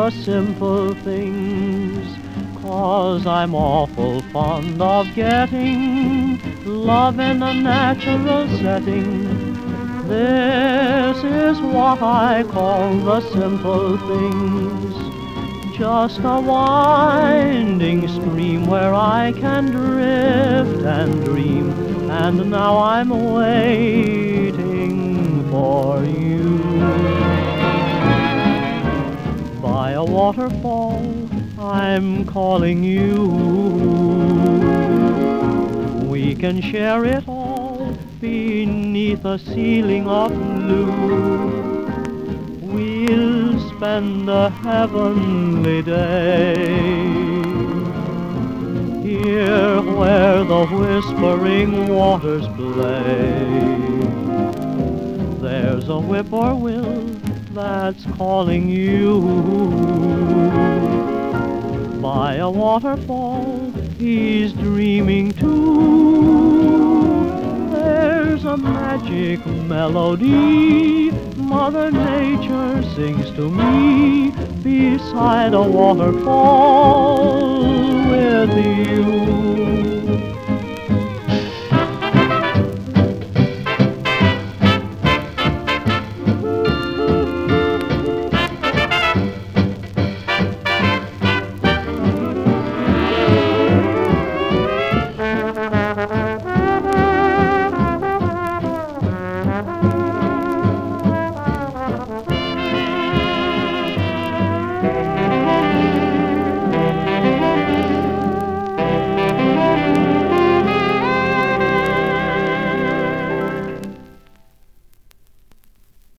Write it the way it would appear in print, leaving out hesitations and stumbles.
the simple things, 'cause I'm awful fond of getting love in a natural setting. This is what I call the simple things, just a winding stream where I can drift and dream. And now I'm waiting for you. By a waterfall, I'm calling you. We can share it all beneath a ceiling of blue. We'll spend a heavenly day here where the whispering waters play. There's a whippoorwill that's calling you. By a waterfall, he's dreaming too. There's a magic melody Mother Nature sings to me beside a waterfall with you.